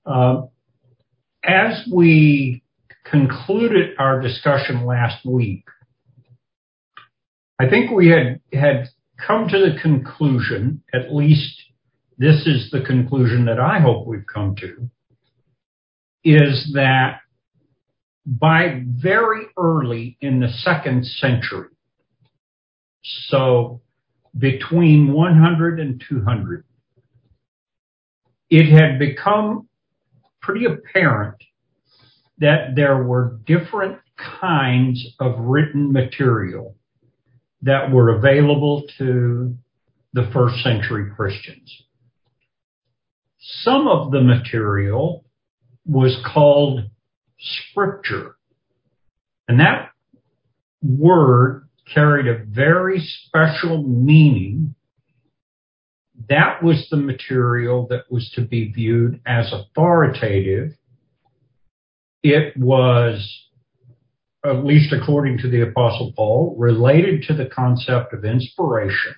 Uh, as we concluded our discussion last week, I think we had come to the conclusion, at least this is the conclusion that I hope we've come to, is that by very early in the 2nd century, so between 100 and 200, it had become pretty apparent that there were different kinds of written material that were available to the 1st century Christians. Some of the material was called scripture, and that word carried a very special meaning. That was the material that was to be viewed as authoritative. It was, at least according to the Apostle Paul, related to the concept of inspiration.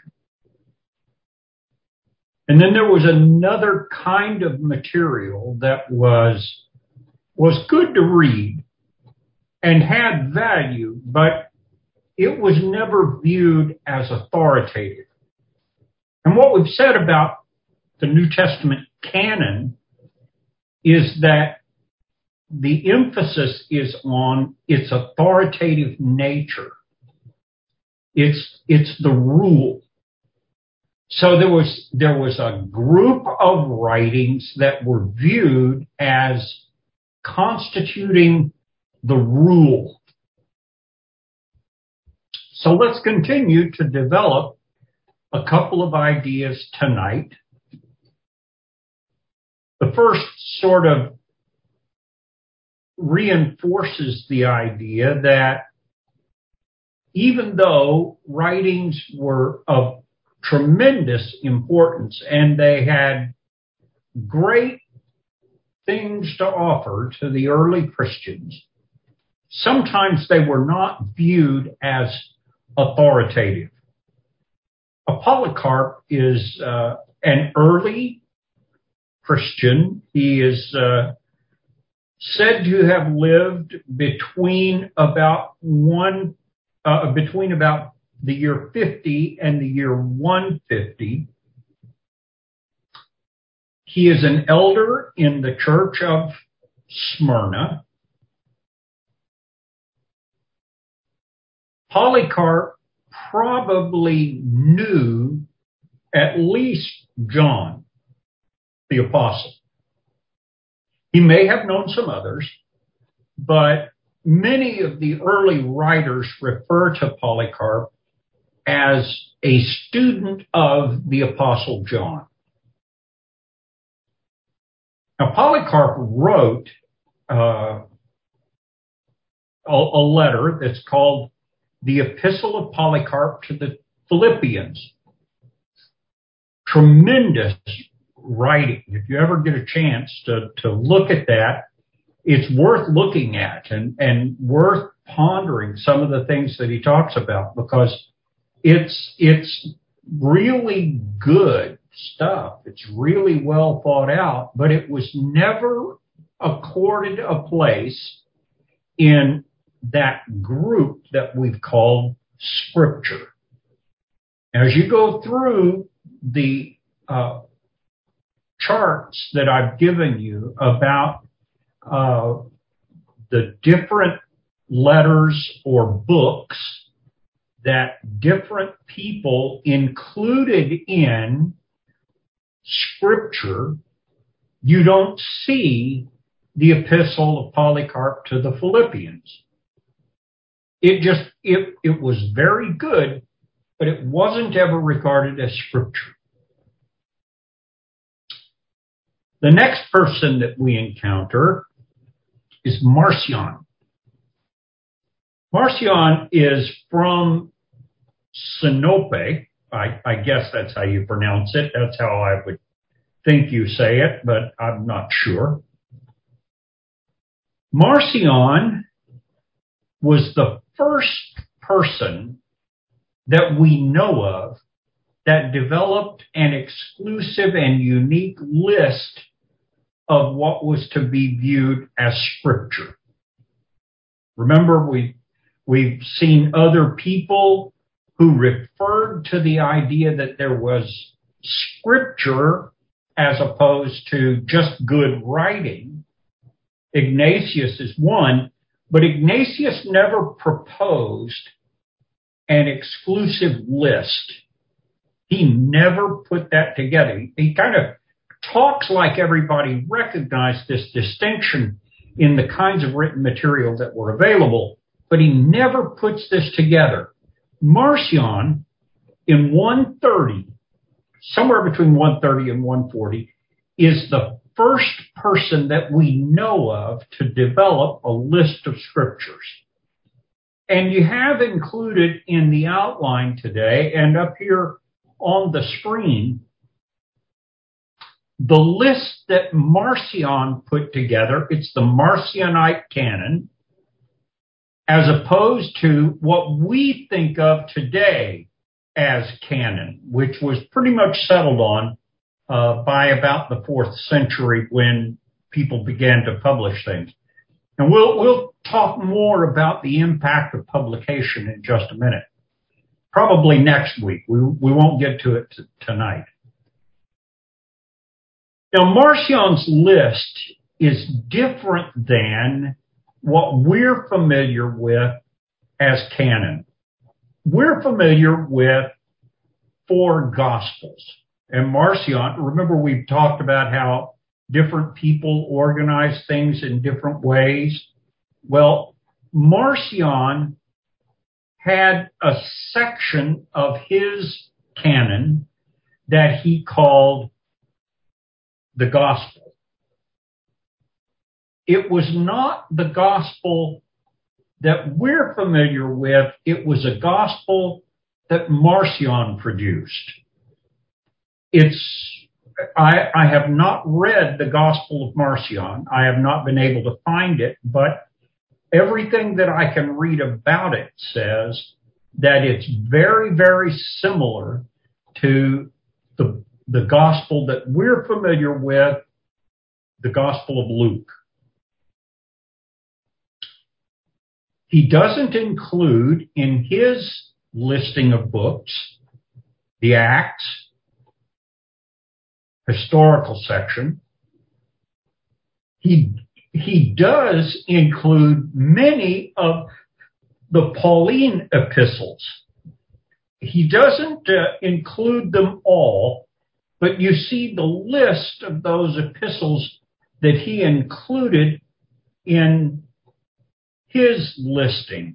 And then there was another kind of material that was good to read and had value, but it was never viewed as authoritative. And what we've said about the New Testament canon is that the emphasis is on its authoritative nature. It's the rule. So there was a group of writings that were viewed as constituting the rule. So let's continue to develop a couple of ideas tonight. The first sort of reinforces the idea that even though writings were of tremendous importance and they had great things to offer to the early Christians, sometimes they were not viewed as authoritative. Polycarp is an early Christian. He is said to have lived between about the year 50 and the year 150. He is an elder in the church of Smyrna. Polycarp probably knew at least John, the apostle. He may have known some others, but many of the early writers refer to Polycarp as a student of the apostle John. Now, Polycarp wrote a letter that's called the Epistle of Polycarp to the Philippians. Tremendous writing. If you ever get a chance to look at that, it's worth looking at and worth pondering some of the things that he talks about, because it's really good stuff. It's really well thought out, but it was never accorded a place in that group that we've called Scripture. As you go through the charts that I've given you about the different letters or books that different people included in Scripture, you don't see the Epistle of Polycarp to the Philippians. It was very good, but it wasn't ever regarded as Scripture. The next person that we encounter is Marcion. Marcion is from Sinope. I guess that's how you pronounce it. That's how I would think you say it, but I'm not sure. Marcion was the first person that we know of that developed an exclusive and unique list of what was to be viewed as scripture. Remember, we've seen other people who referred to the idea that there was scripture as opposed to just good writing. Ignatius is one, but Ignatius never proposed an exclusive list. He never put that together. He kind of talks like everybody recognized this distinction in the kinds of written material that were available, but he never puts this together. Marcion, in 130, somewhere between 130 and 140, is the first person that we know of to develop a list of scriptures. And you have included in the outline today and up here on the screen the list that Marcion put together. It's the Marcionite canon, as opposed to what we think of today as canon, which was pretty much settled on by about the 4th century when people began to publish things. And we'll talk more about the impact of publication in just a minute. Probably next week. We won't get to it tonight. Now, Marcion's list is different than what we're familiar with as canon. We're familiar with 4 Gospels. And Marcion, remember we've talked about how different people organize things in different ways. Well, Marcion had a section of his canon that he called the Gospel. It was not the Gospel that we're familiar with. It was a Gospel that Marcion produced. I have not read the Gospel of Marcion. I have not been able to find it, but everything that I can read about it says that it's very, very similar to the Gospel that we're familiar with, the Gospel of Luke. He doesn't include in his listing of books the Acts, historical section. He does include many of the Pauline epistles. He doesn't include them all, but you see the list of those epistles that he included in his listing.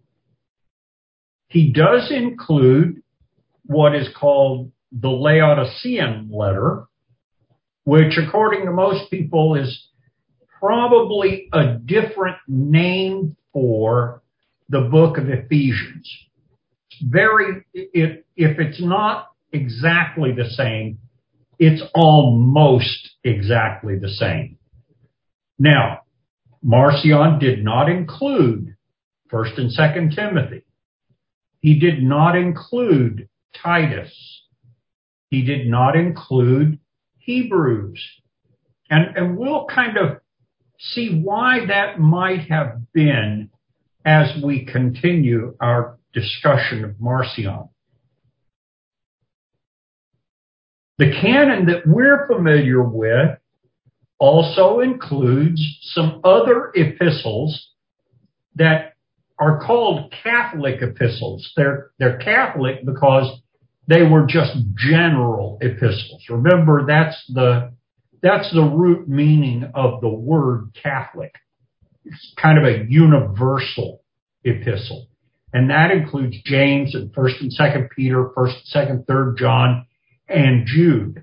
He does include what is called the Laodicean letter, which according to most people is probably a different name for the book of Ephesians. If it's not exactly the same, it's almost exactly the same. Now, Marcion did not include 1st and 2nd Timothy. He did not include Titus. He did not include Hebrews. And we'll kind of see why that might have been as we continue our discussion of Marcion. The canon that we're familiar with also includes some other epistles that are called Catholic epistles. They're Catholic because they were just general epistles. Remember, that's the root meaning of the word Catholic. It's kind of a universal epistle. And that includes James and 1st and 2nd Peter, 1st, 2nd, 3rd John, and Jude.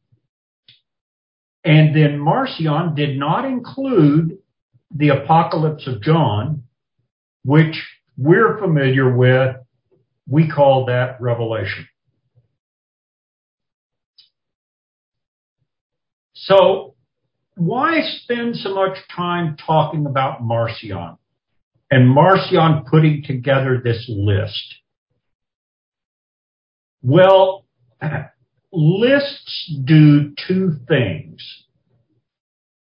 And then Marcion did not include the Apocalypse of John, which we're familiar with. We call that Revelation. So why spend so much time talking about Marcion and Marcion putting together this list? Well, lists do 2 things.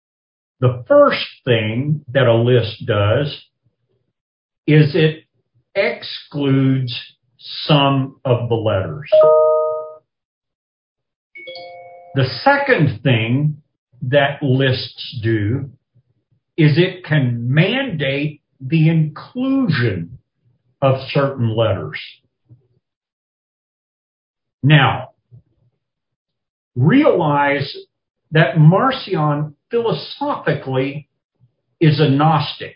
The first thing that a list does is it excludes some of the letters. The second thing that lists do is it can mandate the inclusion of certain letters. Now, realize that Marcion philosophically is a Gnostic.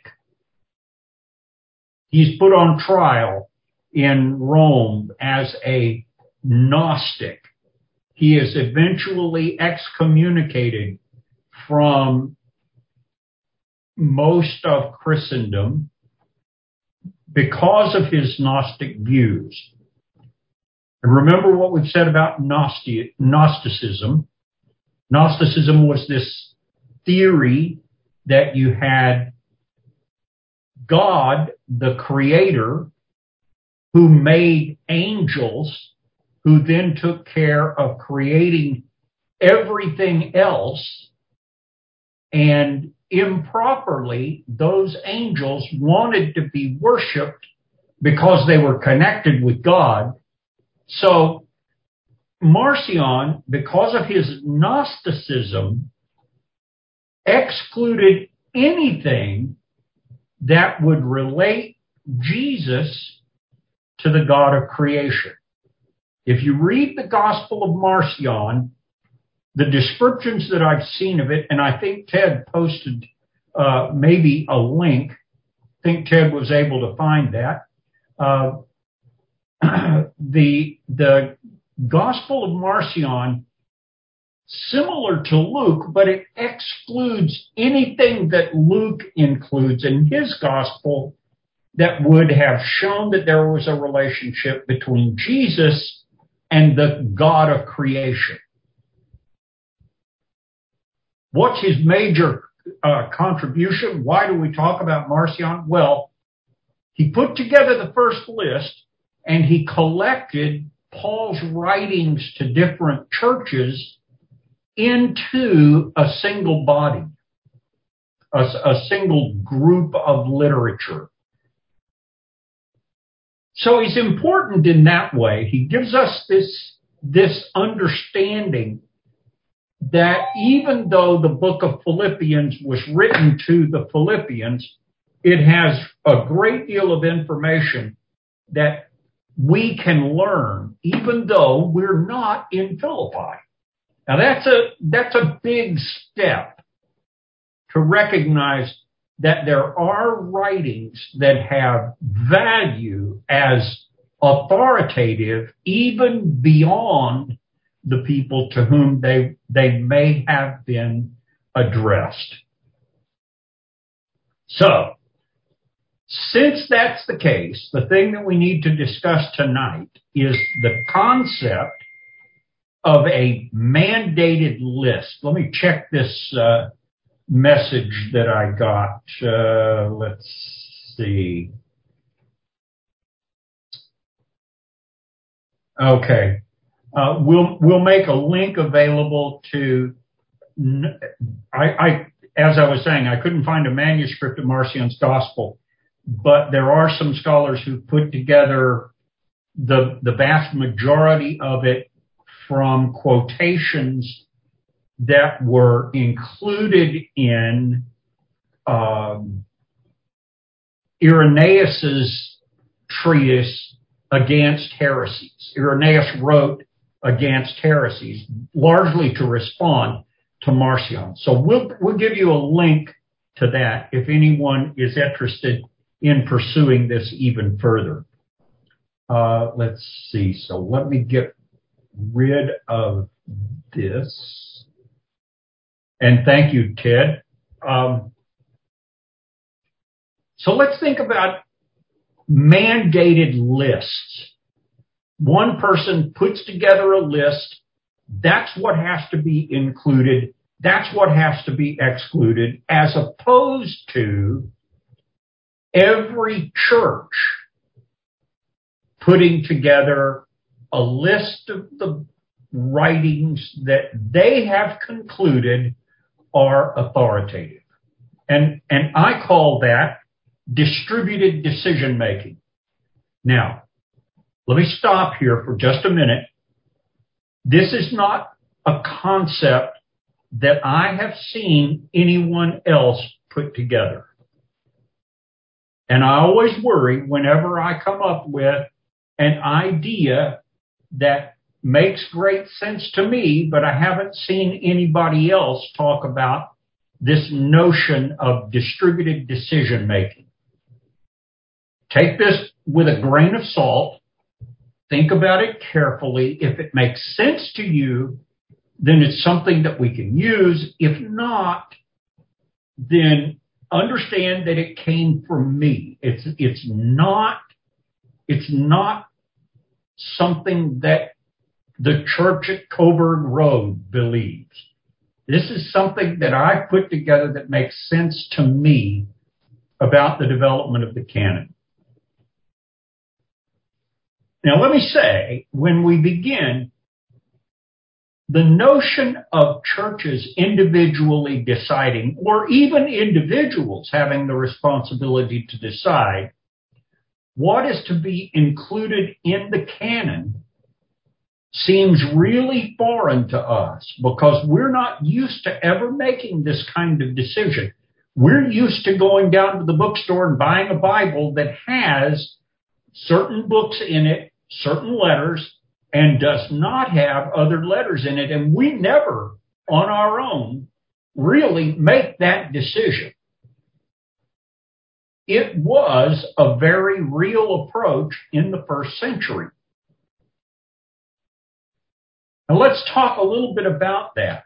He's put on trial in Rome as a Gnostic. He is eventually excommunicated from most of Christendom because of his Gnostic views. And remember what we've said about Gnosticism. Gnosticism was this theory that you had God, the creator, who made angels, who then took care of creating everything else, and improperly, those angels wanted to be worshiped because they were connected with God. So Marcion, because of his Gnosticism, excluded anything that would relate Jesus to the God of creation. If you read the Gospel of Marcion, the descriptions that I've seen of it, and I think Ted posted maybe a link. I think Ted was able to find that. The Gospel of Marcion, similar to Luke, but it excludes anything that Luke includes in his Gospel that would have shown that there was a relationship between Jesus and the God of creation. What's his major contribution? Why do we talk about Marcion? Well, he put together the first list and he collected Paul's writings to different churches into a single body, a single group of literature. So he's important in that way. He gives us this understanding that even though the book of Philippians was written to the Philippians, it has a great deal of information that we can learn, even though we're not in Philippi. Now that's a big step to recognize that there are writings that have value as authoritative even beyond the people to whom they may have been addressed. So, since that's the case, the thing that we need to discuss tonight is the concept of a mandated list. Let me check this message that I got. Let's see. Okay. We'll make a link available to. As I was saying, I couldn't find a manuscript of Marcion's Gospel, but there are some scholars who put together the vast majority of it from quotations that were included in Irenaeus's treatise Against Heresies. Irenaeus wrote Against Heresies, largely to respond to Marcion. So we'll give you a link to that if anyone is interested in pursuing this even further. Let's see. So let me get rid of this. And thank you, Ted. So let's think about mandated lists. One person puts together a list. That's what has to be included. That's what has to be excluded, as opposed to every church putting together a list of the writings that they have concluded are authoritative. And I call that distributed decision making. Now, let me stop here for just a minute. This is not a concept that I have seen anyone else put together. And I always worry whenever I come up with an idea that makes great sense to me, but I haven't seen anybody else talk about this notion of distributed decision making. Take this with a grain of salt. Think about it carefully. If it makes sense to you, then it's something that we can use. If not, then understand that it came from me. It's not something that the church at Coburn Road believes. This is something that I put together that makes sense to me about the development of the canon. Now, let me say, when we begin, the notion of churches individually deciding, or even individuals having the responsibility to decide what is to be included in the canon seems really foreign to us because we're not used to ever making this kind of decision. We're used to going down to the bookstore and buying a Bible that has certain books in it, certain letters, and does not have other letters in it. And we never, on our own, really make that decision. It was a very real approach in the first century. Now let's talk a little bit about that.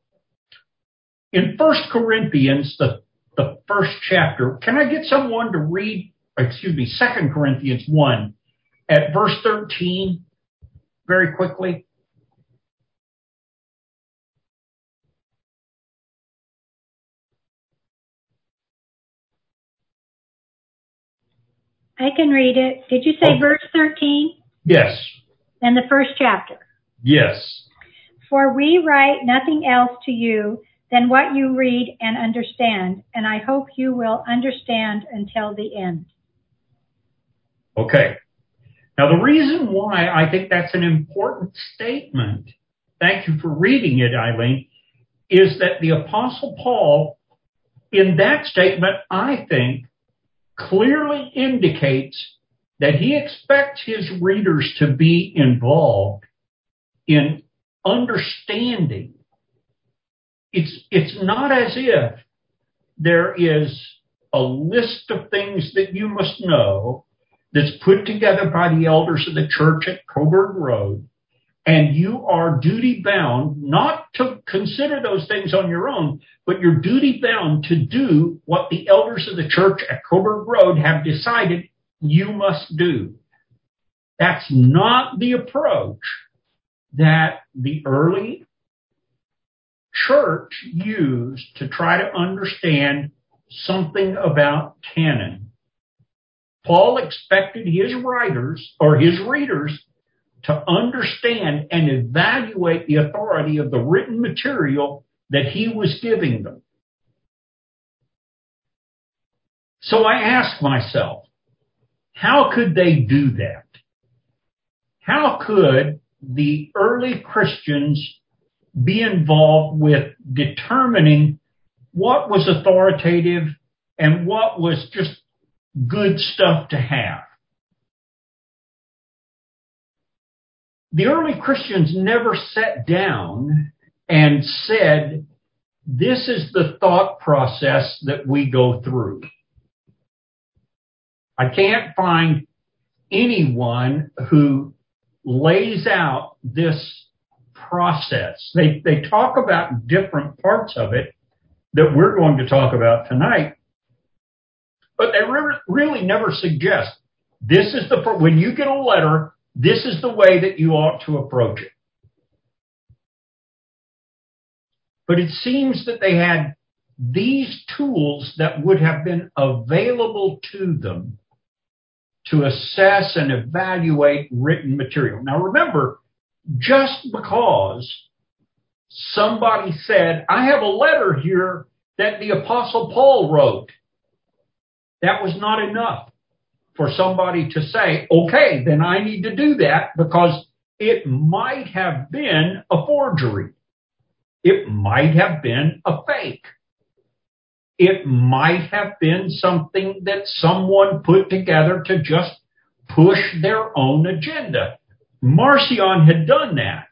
In 1 Corinthians, the first chapter, can I get someone to read, 2 Corinthians 1 at verse 13 very quickly? I can read it. Did you say verse 13? Yes. In the first chapter? Yes. For we write nothing else to you than what you read and understand, and I hope you will understand until the end. Okay. Now, the reason why I think that's an important statement, thank you for reading it, Eileen, is that the Apostle Paul, in that statement, I think, clearly indicates that he expects his readers to be involved in understanding. It's not as if there is a list of things that you must know that's put together by the elders of the church at Coburn Road, and you are duty bound not to consider those things on your own, but you're duty bound to do what the elders of the church at Coburn Road have decided you must do. That's not the approach that the early church used to try to understand something about canon. Paul expected his writers or his readers to understand and evaluate the authority of the written material that he was giving them. So I asked myself, how could they do that? How could the early Christians be involved with determining what was authoritative and what was just good stuff to have? The early Christians never sat down and said, this is the thought process that we go through. I can't find anyone who lays out this process. They talk about different parts of it that we're going to talk about tonight, but they really never suggest this is when you get a letter, this is the way that you ought to approach it. But it seems that they had these tools that would have been available to them to assess and evaluate written material. Now remember, just because somebody said, I have a letter here that the Apostle Paul wrote. That was not enough for somebody to say, okay, then I need to do that, because it might have been a forgery. It might have been a fake. It might have been something that someone put together to just push their own agenda. Marcion had done that.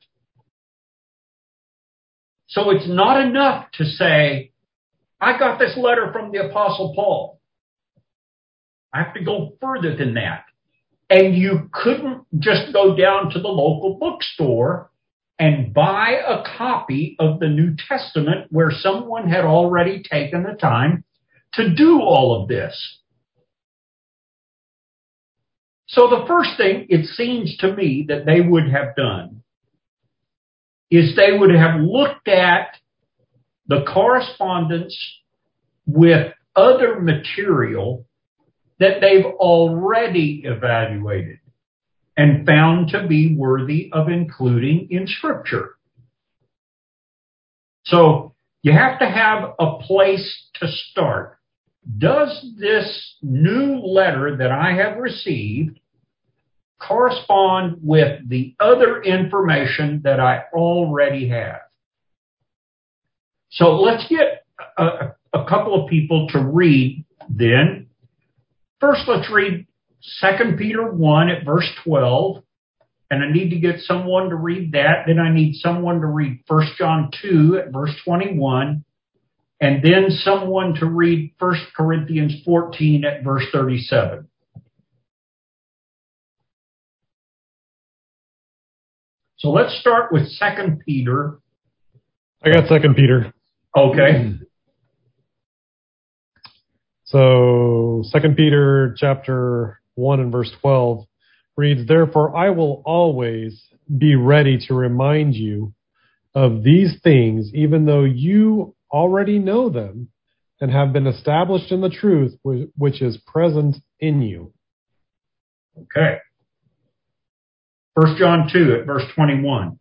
So it's not enough to say, I got this letter from the Apostle Paul. I have to go further than that. And you couldn't just go down to the local bookstore and buy a copy of the New Testament where someone had already taken the time to do all of this. So the first thing it seems to me that they would have done is they would have looked at the correspondence with other material that they've already evaluated and found to be worthy of including in Scripture. So you have to have a place to start. Does this new letter that I have received correspond with the other information that I already have? So let's get a couple of people to read then. First, let's read 2 Peter 1 at verse 12, and I need to get someone to read that. Then I need someone to read 1 John 2 at verse 21, and then someone to read 1 Corinthians 14 at verse 37. So let's start with 2 Peter. I got 2 Peter. Okay. So 2 Peter chapter 1 and verse 12 reads, "Therefore I will always be ready to remind you of these things, even though you already know them and have been established in the truth which is present in you." Okay. 1 John 2 at verse 21.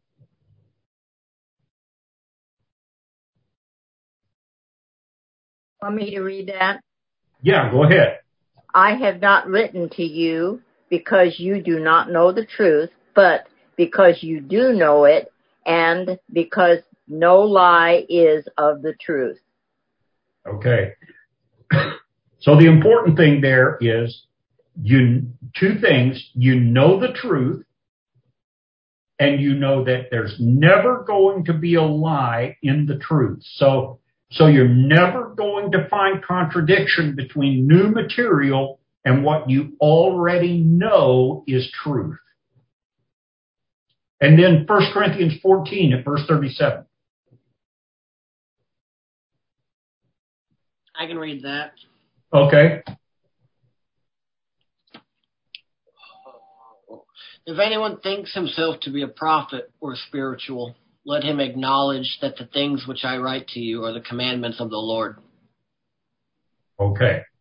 Want me to read that? Yeah, go ahead. I have not written to you because you do not know the truth, but because you do know it, and because no lie is of the truth. Okay. So the important thing there is two things. You know the truth, and you know that there's never going to be a lie in the truth. So you're never going to find contradiction between new material and what you already know is truth. And then 1 Corinthians 14 at verse 37. I can read that. Okay. If anyone thinks himself to be a prophet or spiritual, let him acknowledge that the things which I write to you are the commandments of the Lord. Okay.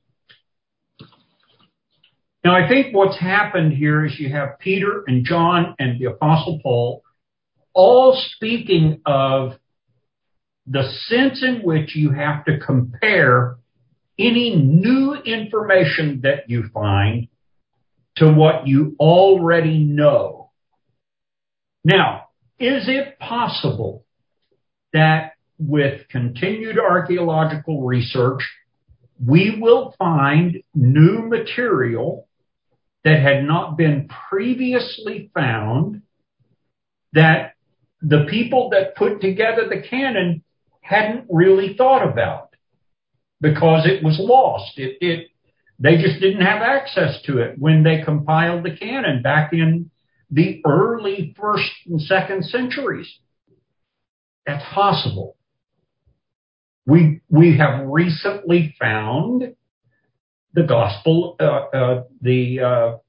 Now, I think what's happened here is you have Peter and John and the Apostle Paul all speaking of the sense in which you have to compare any new information that you find to what you already know. Now, is it possible that with continued archaeological research, we will find new material that had not been previously found, that the people that put together the canon hadn't really thought about because it was lost? They just didn't have access to it when they compiled the canon back in the early 1st and 2nd centuries. That's possible. We have recently found the gospel, the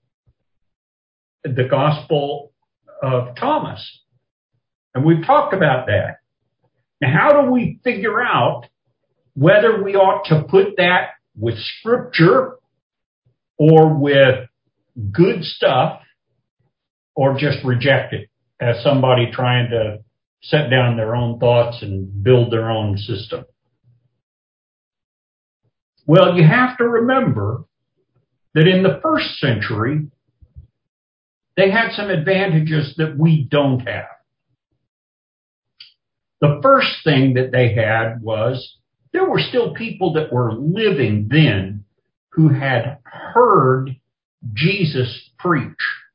Gospel of Thomas, and we've talked about that. Now, how do we figure out whether we ought to put that with Scripture or with good stuff, or just reject it as somebody trying to set down their own thoughts and build their own system? Well, you have to remember that in the first century, they had some advantages that we don't have. The first thing that they had was there were still people that were living then who had heard Jesus preach.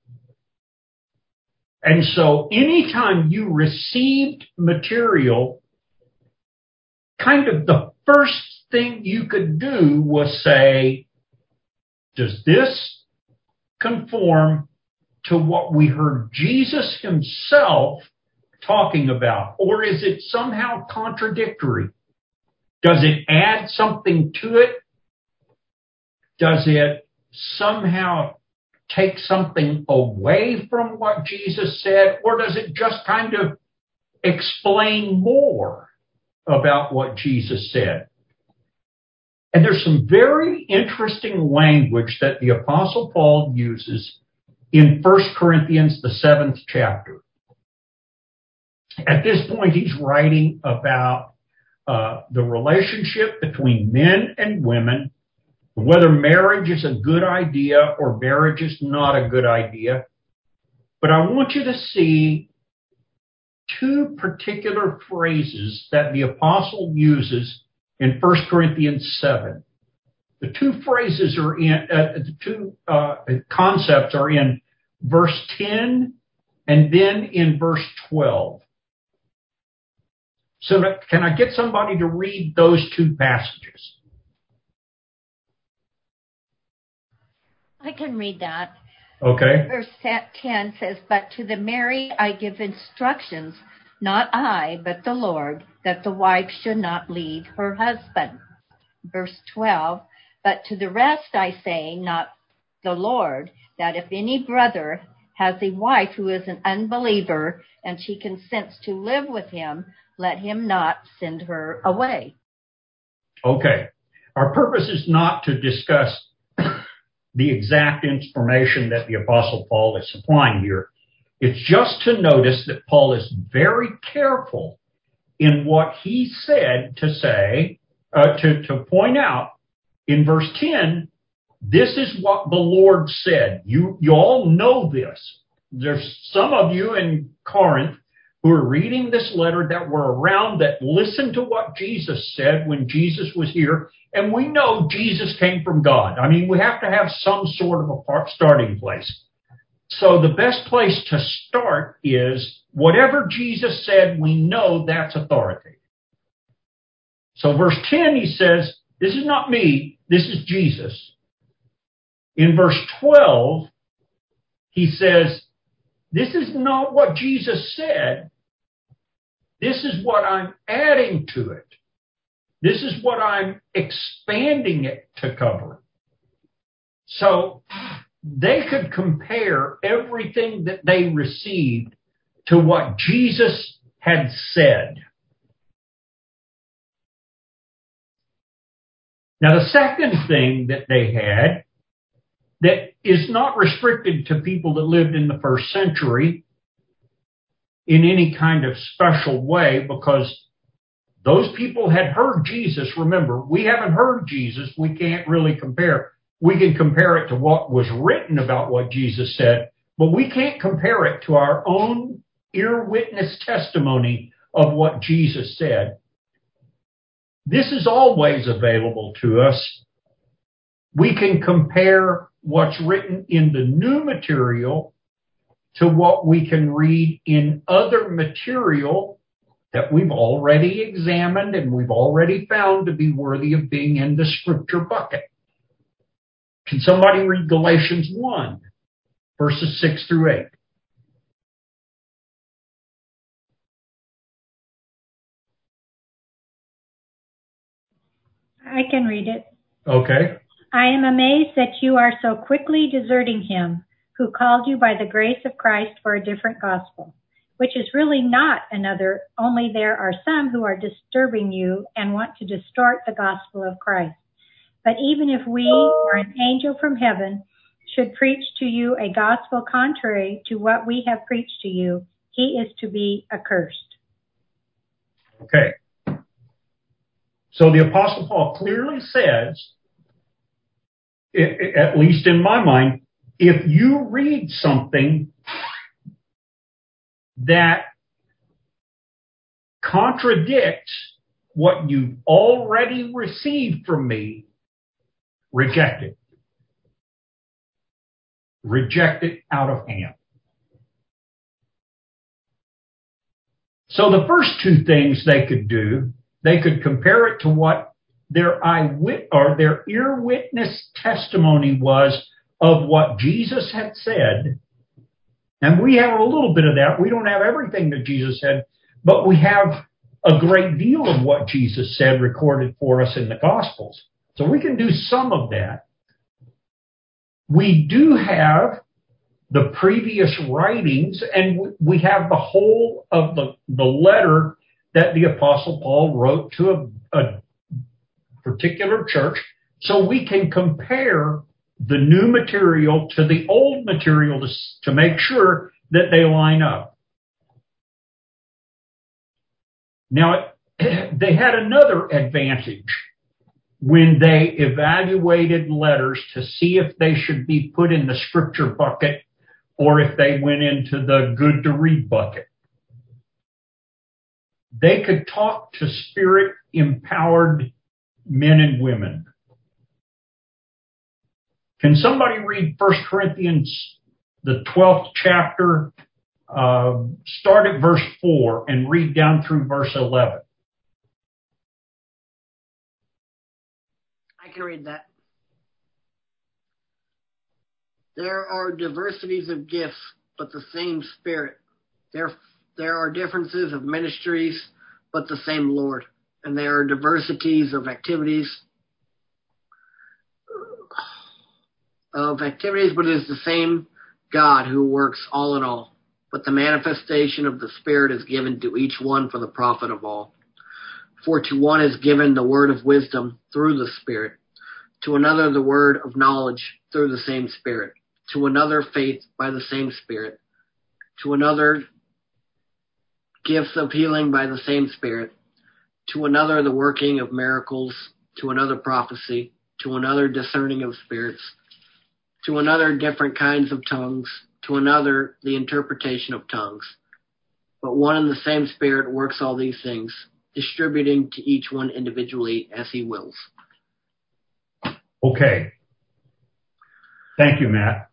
And so anytime you received material, kind of the first thing you could do was say, does this conform to what we heard Jesus himself talking about? Or is it somehow contradictory? Does it add something to it? Does it somehow take something away from what Jesus said? Or does it just kind of explain more about what Jesus said? And there's some very interesting language that the Apostle Paul uses in 1 Corinthians, the 7th chapter. At this point, he's writing about the relationship between men and women, whether marriage is a good idea or marriage is not a good idea. But I want you to see two particular phrases that the apostle uses in 1 Corinthians 7. The two phrases are in, the two concepts are in verse 10 and then in verse 12. So can I get somebody to read those two passages? I can read that. Okay. Verse 10 says, "But to the married I give instructions, not I, but the Lord, that the wife should not leave her husband." Verse 12, "But to the rest I say, not the Lord, that if any brother has a wife who is an unbeliever and she consents to live with him, let him not send her away." Okay. Our purpose is not to discuss the exact information that the Apostle Paul is supplying here. It's just to notice that Paul is very careful in what he said to say, to point out in verse 10, this is what the Lord said. You all know this. There's some of you in Corinth who are reading this letter that were around that listened to what Jesus said when Jesus was here. And we know Jesus came from God. I mean, we have to have some sort of a starting place. So the best place to start is whatever Jesus said, we know that's authority. So verse 10, he says, this is not me, this is Jesus. In verse 12, he says, this is not what Jesus said. This is what I'm adding to it. This is what I'm expanding it to cover. So they could compare everything that they received to what Jesus had said. Now, the second thing that they had that is not restricted to people that lived in the first century in any kind of special way, because those people had heard Jesus. Remember, we haven't heard Jesus. We can't really compare. We can compare it to what was written about what Jesus said, but we can't compare it to our own ear witness testimony of what Jesus said. This is always available to us. We can compare what's written in the new material to what we can read in other material that we've already examined and we've already found to be worthy of being in the scripture bucket. Can somebody read Galatians 1, verses 6 through 8? I can read it. Okay. "I am amazed that you are so quickly deserting him who called you by the grace of Christ for a different gospel, which is really not another, only there are some who are disturbing you and want to distort the gospel of Christ. But even if we or an angel from heaven should preach to you a gospel contrary to what we have preached to you, he is to be accursed." Okay. So the Apostle Paul clearly says at least in my mind, if you read something that contradicts what you've already received from me, reject it. Reject it out of hand. So the first two things they could do, they could compare it to what their ear witness testimony was of what Jesus had said. And we have a little bit of that. We don't have everything that Jesus said, but we have a great deal of what Jesus said recorded for us in the Gospels. So we can do some of that. We do have the previous writings, and we have the whole of the letter that the Apostle Paul wrote to a particular church, so we can compare the new material to the old material to make sure that they line up. Now, they had another advantage when they evaluated letters to see if they should be put in the scripture bucket or if they went into the good to read bucket. They could talk to spirit-empowered men and women. Can somebody read 1 Corinthians, the 12th chapter, start at verse 4 and read down through verse 11? I can read that. There are diversities of gifts, but the same Spirit. There are differences of ministries, but the same Lord. And there are diversities of activities, but it is the same God who works all in all. But the manifestation of the Spirit is given to each one for the profit of all. For to one is given the word of wisdom through the Spirit, to another the word of knowledge through the same Spirit, to another faith by the same Spirit, to another gifts of healing by the same Spirit, to another the working of miracles, to another prophecy, to another discerning of spirits, to another different kinds of tongues, to another the interpretation of tongues. But one and the same Spirit works all these things, distributing to each one individually as he wills. Okay. Thank you, Matt.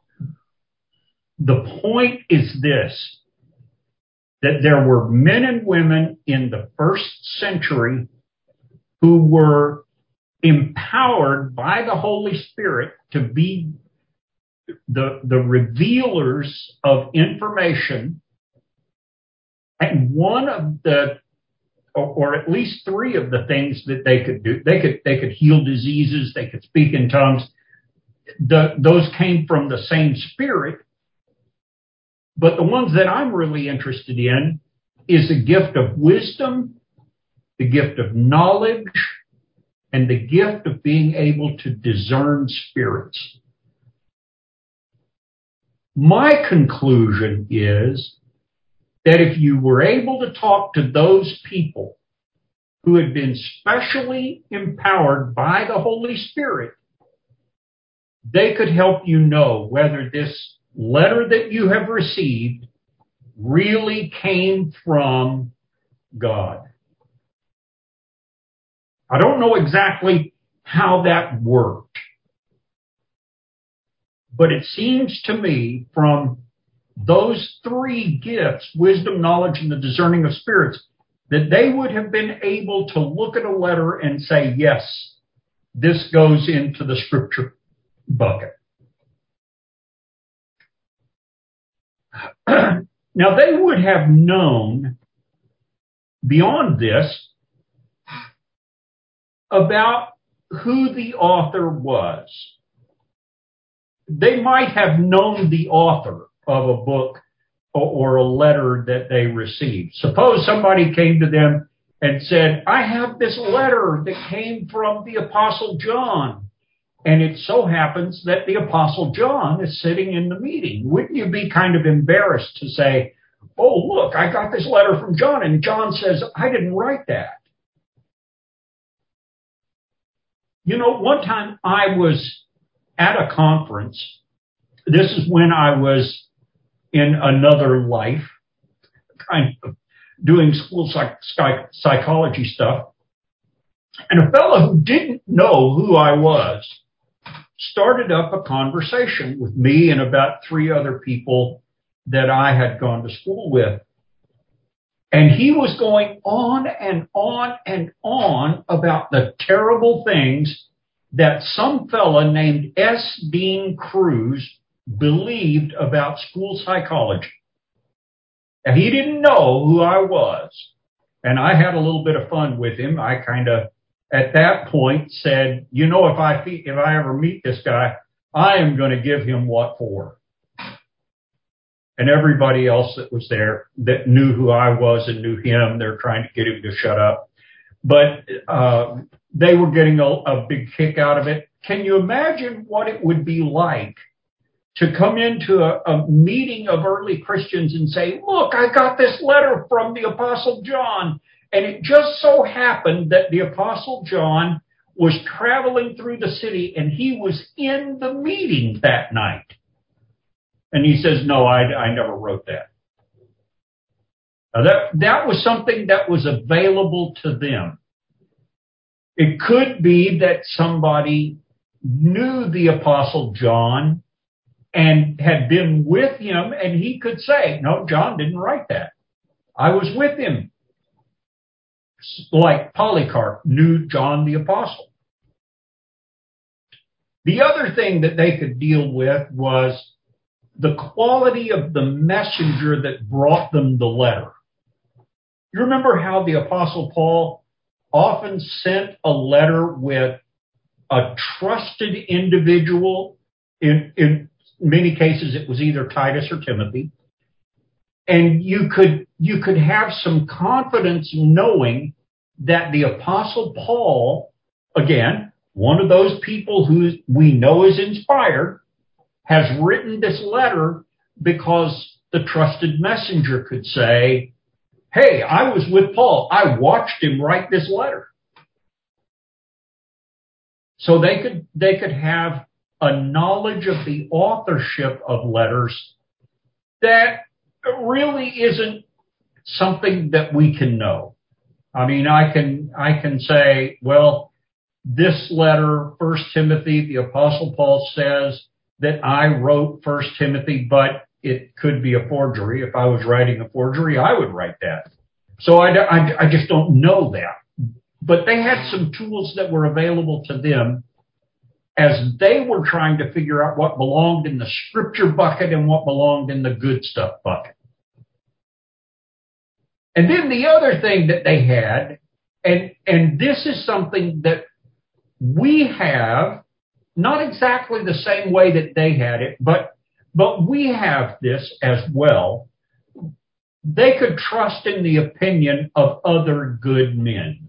The point is this, that there were men and women in the first century who were empowered by the Holy Spirit to be the revealers of information. And one of the, or at least three of the things that they could do, they could heal diseases, they could speak in tongues. Those came from the same Spirit. But the ones that I'm really interested in is the gift of wisdom, the gift of knowledge, and the gift of being able to discern spirits. My conclusion is that if you were able to talk to those people who had been specially empowered by the Holy Spirit, they could help you know whether this letter that you have received really came from God. I don't know exactly how that worked, but it seems to me from those three gifts, wisdom, knowledge, and the discerning of spirits, that they would have been able to look at a letter and say, yes, this goes into the scripture bucket. Now, they would have known beyond this about who the author was. They might have known the author of a book or a letter that they received. Suppose somebody came to them and said, I have this letter that came from the Apostle John. And it so happens that the Apostle John is sitting in the meeting. Wouldn't you be kind of embarrassed to say, oh, look, I got this letter from John, and John says, I didn't write that. You know, one time I was at a conference. This is when I was in another life, kind of doing school psychology stuff. And a fellow who didn't know who I was started up a conversation with me and about 3 other people that I had gone to school with. And he was going on and on and on about the terrible things that some fella named S. Dean Cruz believed about school psychology. And he didn't know who I was. And I had a little bit of fun with him. I kind of, at that point, said, you know, if I ever meet this guy, I am going to give him what for. And everybody else that was there that knew who I was and knew him, they're trying to get him to shut up. But they were getting a big kick out of it. Can you imagine what it would be like to come into a meeting of early Christians and say, look, I got this letter from the Apostle John. And it just so happened that the Apostle John was traveling through the city and he was in the meeting that night. And he says, no, I never wrote that. Now that was something that was available to them. It could be that somebody knew the Apostle John and had been with him, and he could say, no, John didn't write that. I was with him. Like Polycarp knew John the Apostle. The other thing that they could deal with was the quality of the messenger that brought them the letter. You remember how the Apostle Paul often sent a letter with a trusted individual. In many cases, it was either Titus or Timothy. And you could have some confidence knowing that the Apostle Paul, again, one of those people who we know is inspired, has written this letter because the trusted messenger could say, hey, I was with Paul. I watched him write this letter. So they could have a knowledge of the authorship of letters that really isn't something that we can know. I mean, I can say, well, this letter, 1 Timothy, the Apostle Paul says that I wrote 1 Timothy, but it could be a forgery. If I was writing a forgery, I would write that. So I just don't know that. But they had some tools that were available to them as they were trying to figure out what belonged in the scripture bucket and what belonged in the good stuff bucket. And then the other thing that they had, and this is something that we have, not exactly the same way that they had it, but we have this as well. They could trust in the opinion of other good men.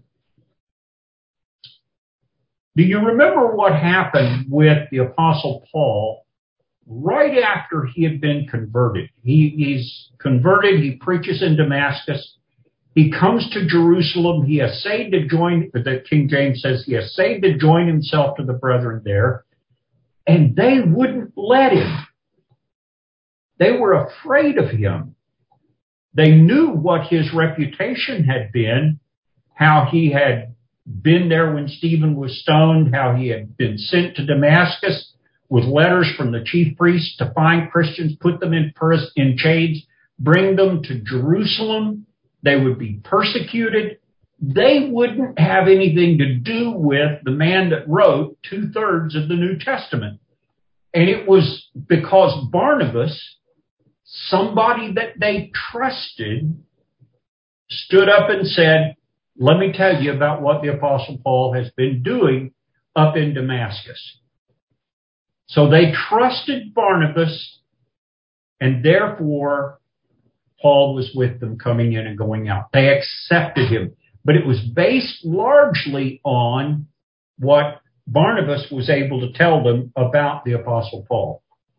Do you remember what happened with the Apostle Paul right after he had been converted? He's converted. He preaches in Damascus. He comes to Jerusalem. He essayed to join, the King James says he essayed to join himself to the brethren there, and they wouldn't let him. They were afraid of him. They knew what his reputation had been, how he had been there when Stephen was stoned, how he had been sent to Damascus with letters from the chief priests to find Christians, put them in chains, bring them to Jerusalem. They would be persecuted. They wouldn't have anything to do with the man that wrote 2/3 of the New Testament. And it was because Barnabas, somebody that they trusted, stood up and said, let me tell you about what the Apostle Paul has been doing up in Damascus. So they trusted Barnabas, and therefore Paul was with them coming in and going out. They accepted him, but it was based largely on what Barnabas was able to tell them about the Apostle Paul.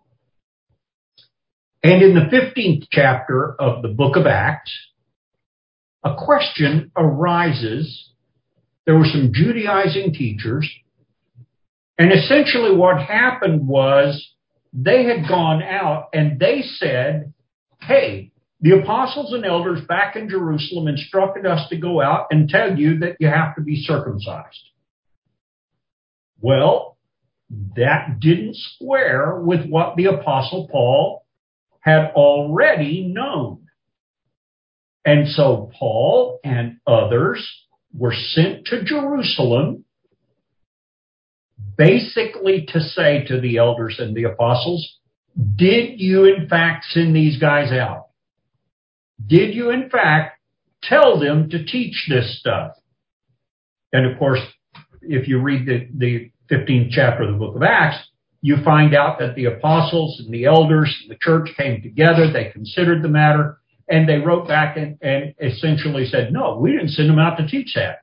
And in the 15th chapter of the book of Acts, a question arises. There were some Judaizing teachers And essentially what happened was they had gone out and they said, hey, the apostles and elders back in Jerusalem instructed us to go out and tell you that you have to be circumcised. Well, that didn't square with what the apostle Paul had already known. And so Paul and others were sent to Jerusalem basically to say to the elders and the apostles, did you in fact send these guys out? Did you in fact tell them to teach this stuff? And of course, if you read the 15th chapter of the book of Acts, you find out that the apostles and the elders and the church came together, they considered the matter, and they wrote back and essentially said, no, we didn't send them out to teach that.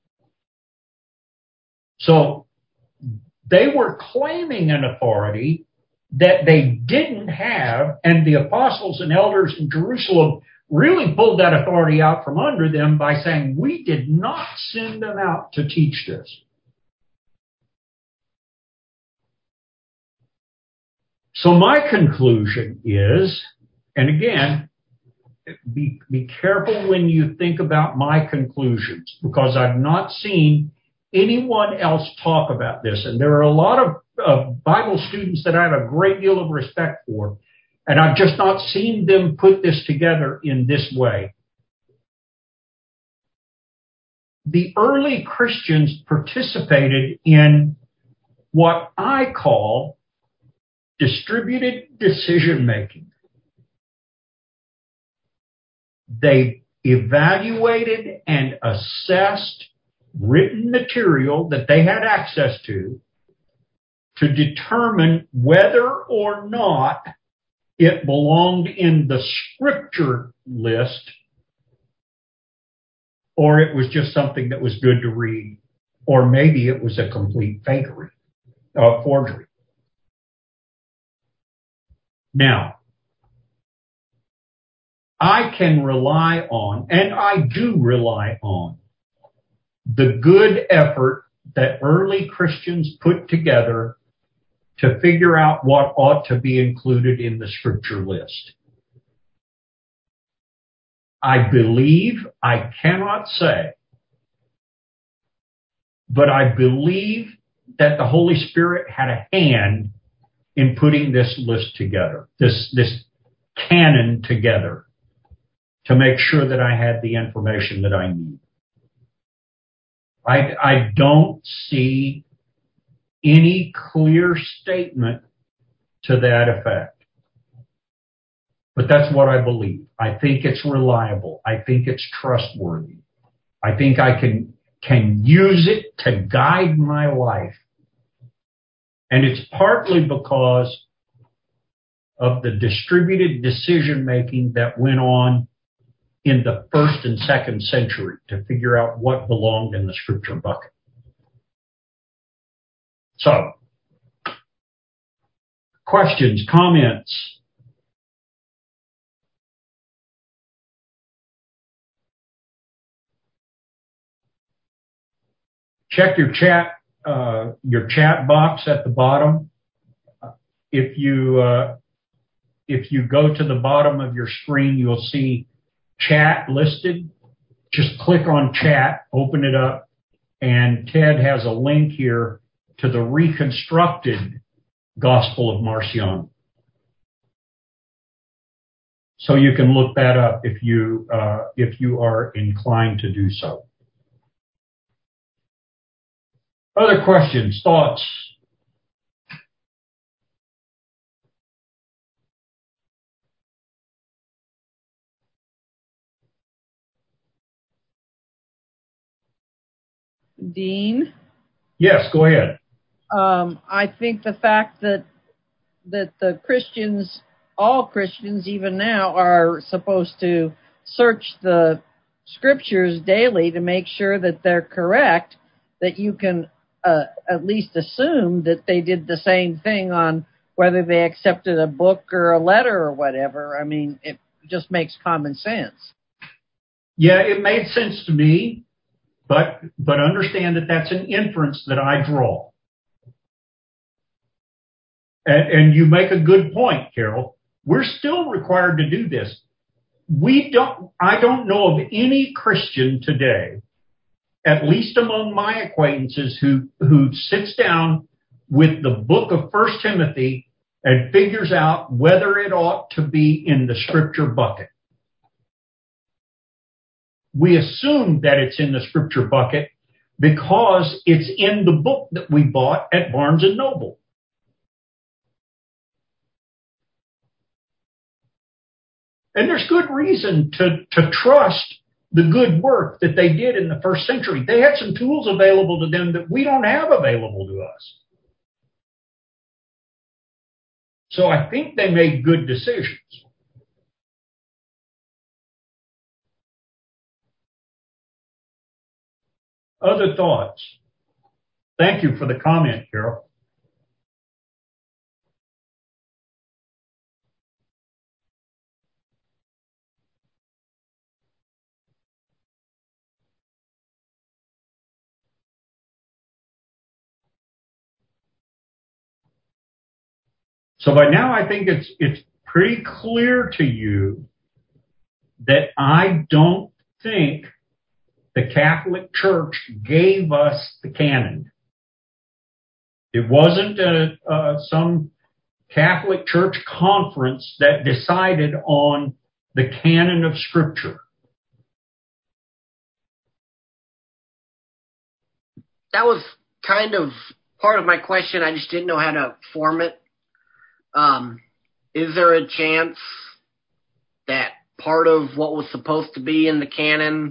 So they were claiming an authority that they didn't have, and the apostles and elders in Jerusalem really pulled that authority out from under them by saying, we did not send them out to teach this. So my conclusion is, and again, be careful when you think about my conclusions, because I've not seen anyone else talk about this. And there are a lot of Bible students that I have a great deal of respect for, and I've just not seen them put this together in this way. The early Christians participated in what I call distributed decision making. They evaluated and assessed written material that they had access to determine whether or not it belonged in the scripture list, or it was just something that was good to read, or maybe it was a complete forgery. Now, I can rely on, and I do rely on, the good effort that early Christians put together to figure out what ought to be included in the scripture list. I believe, I cannot say, but I believe that the Holy Spirit had a hand in putting this list together, this canon together, to make sure that I had the information that I need. I don't see any clear statement to that effect. But that's what I believe. I think it's reliable. I think it's trustworthy. I think I can use it to guide my life. And it's partly because of the distributed decision making that went on in the 1st and 2nd century to figure out what belonged in the scripture bucket. So, questions, comments? Check your chat box at the bottom. If you go to the bottom of your screen, you'll see chat listed. Just click on chat, open it up, and Ted has a link here to the reconstructed Gospel of Marcion. So you can look that up if you are inclined to do so. Other questions, thoughts? Dean? Yes, go ahead. I think the fact that the Christians, all Christians even now, are supposed to search the scriptures daily to make sure that they're correct, that you can at least assume that they did the same thing on whether they accepted a book or a letter or whatever. I mean, it just makes common sense. Yeah, it made sense to me, but understand that that's an inference that I draw. And you make a good point, Carol. We're still required to do this. I don't know of any Christian today, at least among my acquaintances, who sits down with the book of 1 Timothy and figures out whether it ought to be in the scripture bucket. We assume that it's in the scripture bucket because it's in the book that we bought at Barnes & Noble. And there's good reason to trust the good work that they did in the first century. They had some tools available to them that we don't have available to us. So I think they made good decisions. Other thoughts? Thank you for the comment, Carol. So by now, I think it's pretty clear to you that I don't think the Catholic Church gave us the canon. It wasn't some Catholic Church conference that decided on the canon of Scripture. That was kind of part of my question. I just didn't know how to form it. Is there a chance that part of what was supposed to be in the canon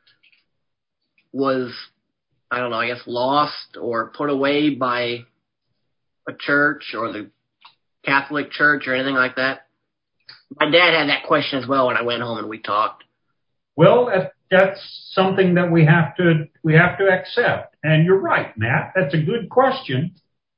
was, I don't know, I guess lost or put away by a church or the Catholic Church or anything like that? My dad had that question as well when I went home and we talked. Well, that's something that we have to accept. And you're right, Matt. That's a good question.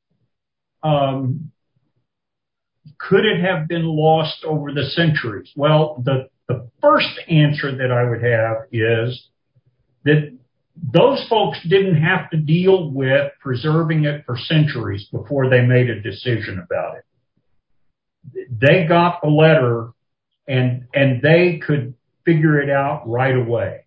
Could it have been lost over the centuries? Well, the first answer that I would have is that those folks didn't have to deal with preserving it for centuries before they made a decision about it. They got the letter and they could figure it out right away.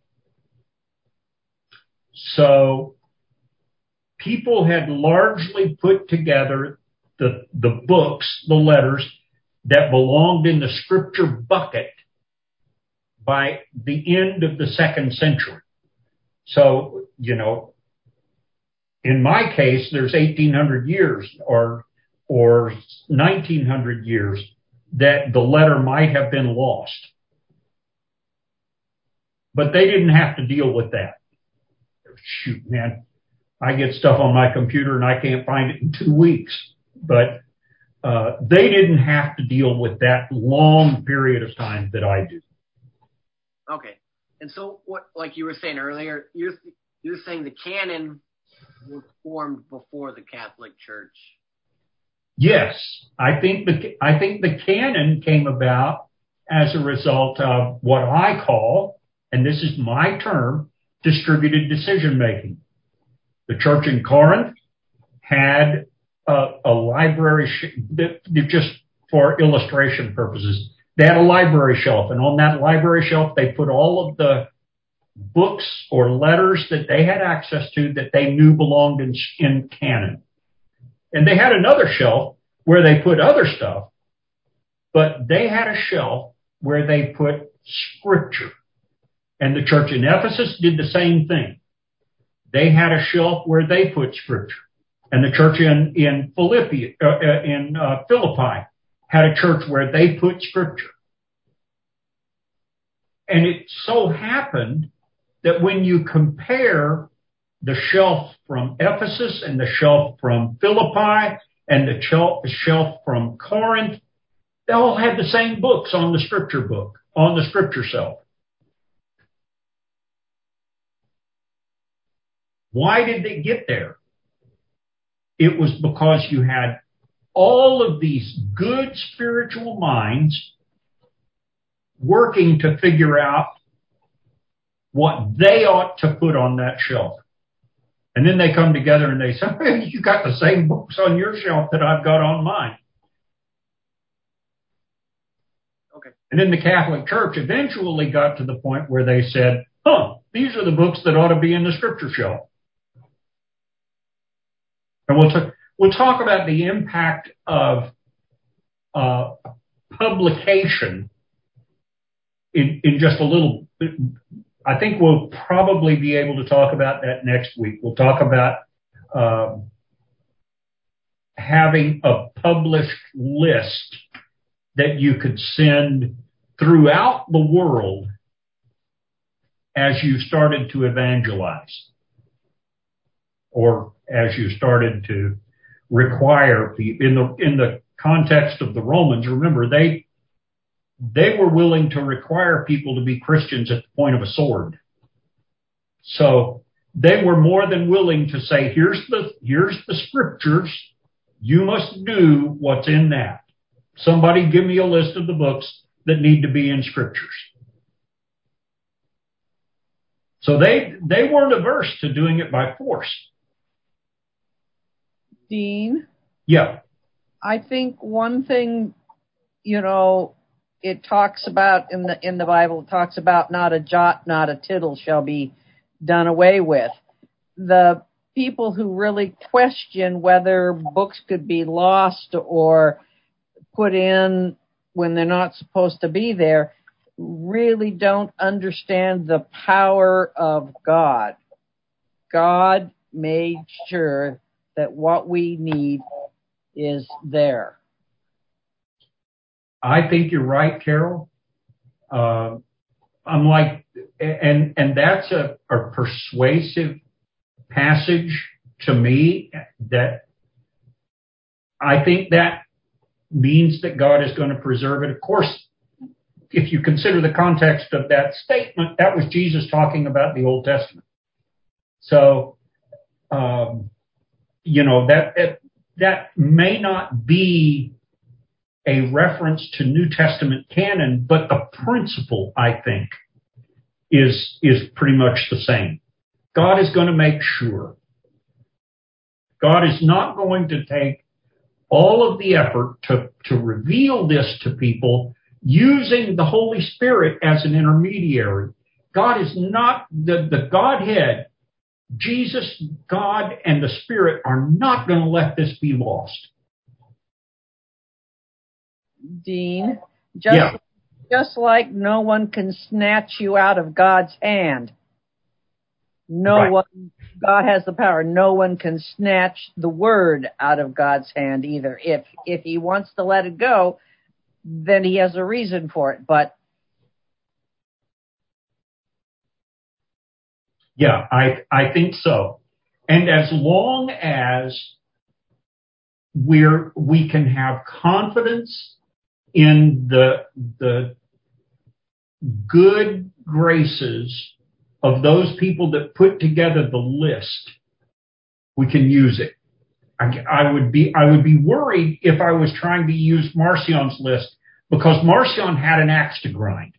So people had largely put together the books, the letters that belonged in the scripture bucket by the end of the 2nd century. So, in my case, there's 1,800 years or 1,900 years that the letter might have been lost. But they didn't have to deal with that. Shoot, man, I get stuff on my computer and I can't find it in 2 weeks. But they didn't have to deal with that long period of time that I do. Okay. And so, what, like you were saying earlier, you're saying the canon was formed before the Catholic Church. Yes, I think the canon came about as a result of what I call, and this is my term, distributed decision making. The church in Corinth had a library, just for illustration purposes. They had a library shelf, and on that library shelf, they put all of the books or letters that they had access to that they knew belonged in canon. And they had another shelf where they put other stuff, but they had a shelf where they put Scripture. And the church in Ephesus did the same thing. They had a shelf where they put Scripture. And the church in Philippi had a church where they put Scripture. And it so happened that when you compare the shelf from Ephesus and the shelf from Philippi and the shelf from Corinth, they all had the same books on the Scripture book, on the Scripture shelf. Why did they get there? It was because you had all of these good spiritual minds working to figure out what they ought to put on that shelf. And then they come together and they say, hey, you got the same books on your shelf that I've got on mine. And then the Catholic Church eventually got to the point where they said, these are the books that ought to be in the scripture shelf. And we'll talk about the impact of publication in just a little bit. I think we'll probably be able to talk about that next week. We'll talk about having a published list that you could send throughout the world as you started to evangelize, or as you started to require people. In the context of the Romans, remember, they were willing to require people to be Christians at the point of a sword. So they were more than willing to say, here's the scriptures. You must do what's in that. Somebody give me a list of the books that need to be in scriptures. So they weren't averse to doing it by force. Dean? Yeah. I think one thing, it talks about in the Bible, it talks about not a jot, not a tittle shall be done away with. The people who really question whether books could be lost or put in when they're not supposed to be there really don't understand the power of God. God made sure that what we need is there. I think you're right, Carol. And that's a persuasive passage to me, that I think that means that God is going to preserve it. Of course, if you consider the context of that statement, that was Jesus talking about the Old Testament. So, that may not be a reference to New Testament canon, but the principle, I think, is pretty much the same. God is going to make sure. God is not going to take all of the effort to reveal this to people using the Holy Spirit as an intermediary. God is not the Godhead. Jesus, God, and the Spirit are not going to let this be lost. Dean, just like no one can snatch you out of God's hand. God has the power. No one can snatch the word out of God's hand either. If he wants to let it go, then he has a reason for it. But yeah, I think so. And as long as we can have confidence in the good graces of those people that put together the list, we can use it. I would be worried if I was trying to use Marcion's list, because Marcion had an axe to grind.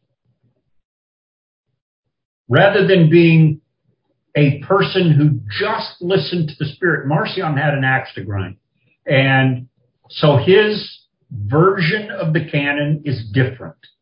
Rather than being a person who just listened to the Spirit, Marcion had an axe to grind. And so his version of the canon is different.